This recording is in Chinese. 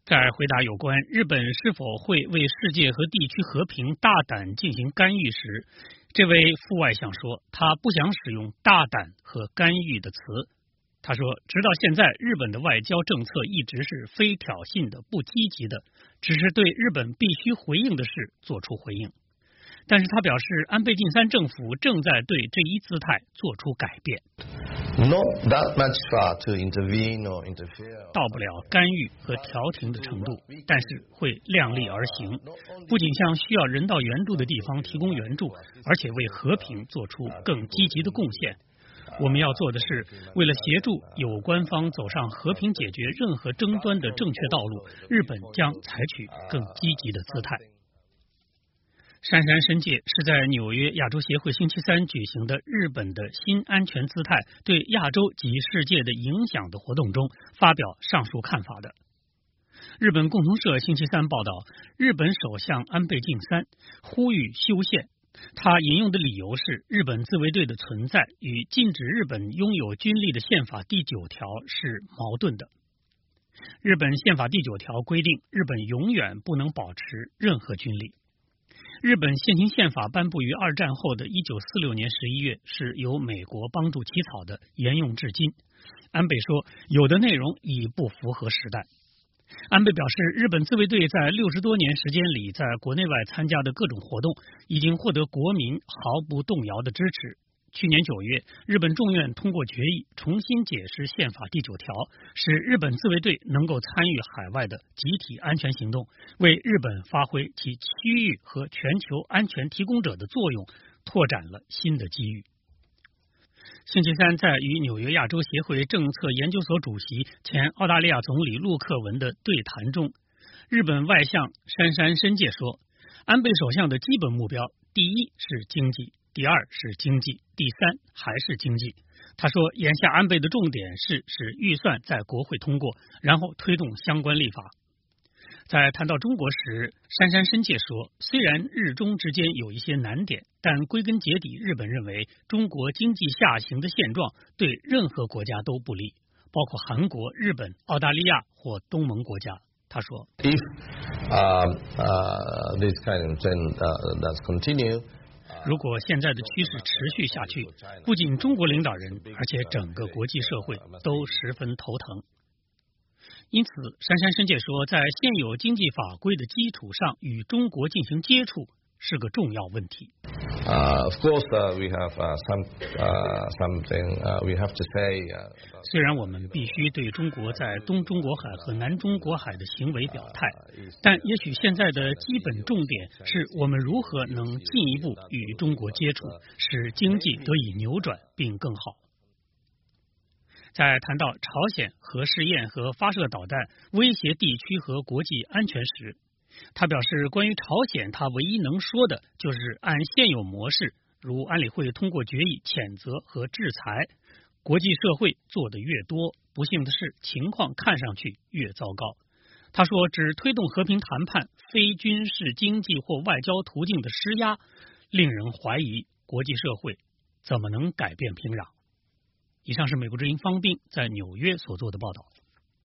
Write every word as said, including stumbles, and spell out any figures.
在回答有关日本是否会为世界和地区和平大胆进行干预时，这位副外相说，他不想使用大胆和干预的词。他说，直到现在，日本的外交政策一直是非挑衅的、不积极的，只是对日本必须回应的事做出回应。但是他表示，安倍晋三政府正在对这一姿态做出改变。 Not that much far to intervene or interfere. 到不了干预和调停的程度，但是会量力而行，不仅向需要人道援助的地方提供援助，而且为和平做出更积极的贡献。我们要做的是，为了协助有关方走上和平解决任何争端的正确道路，日本将采取更积极的姿态。杉山伸介是在纽约亚洲协会星期三举行的日本的新安全姿态对亚洲及世界的影响的活动中发表上述看法的。日本共同社星期三报道，日本首相安倍晋三呼吁修宪，他引用的理由是日本自卫队的存在与禁止日本拥有军力的宪法第九条是矛盾的。日本宪法第九条规定，日本永远不能保持任何军力。日本现行宪法颁布于二战后的一九四六年十一月，是由美国帮助起草的，沿用至今。安倍说，有的内容已不符合时代。安倍表示，日本自卫队在六十多年时间里，在国内外参加的各种活动，已经获得国民毫不动摇的支持。去年九月，日本众院通过决议，重新解释宪法第九条，使日本自卫队能够参与海外的集体安全行动，为日本发挥其区域和全球安全提供者的作用拓展了新的机遇。星期三，在与纽约亚洲协会政策研究所主席、前澳大利亚总理陆克文的对谈中，日本外相杉山伸介说，安倍首相的基本目标，第一是经济，第二是经济，第三还是经济。他说，眼下安倍的重点是使预算在国会通过，然后推动相关立法。在谈到中国时，杉山伸介说，虽然日中之间有一些难点，但归根结底，日本认为中国经济下行的现状对任何国家都不利，包括韩国、日本、澳大利亚或东盟国家。他说 If uh, uh, this kind of trend uh, does continue, 如果现在的趋势持续下去，不仅中国领导人，而且整个国际社会都十分头疼。因此，杉山伸介说，在现有经济法规的基础上与中国进行接触是个重要问题。 Uh, of course, uh, we have uh, some uh, something uh, we have to say. Uh, 虽然我们必须对中国在东中国海和南中国海的行为表态，但也许现在的基本重点是我们如何能进一步与中国接触，使经济得以扭转并更好。在谈到朝鲜核试验和发射导弹威胁地区和国际安全时，他表示，关于朝鲜，他唯一能说的就是按现有模式，如安理会通过决议谴责和制裁，国际社会做得越多，不幸的是，情况看上去越糟糕。他说，只推动和平谈判，非军事、经济或外交途径的施压，令人怀疑国际社会怎么能改变平壤。以上是美国之音方斌在纽约所做的报道。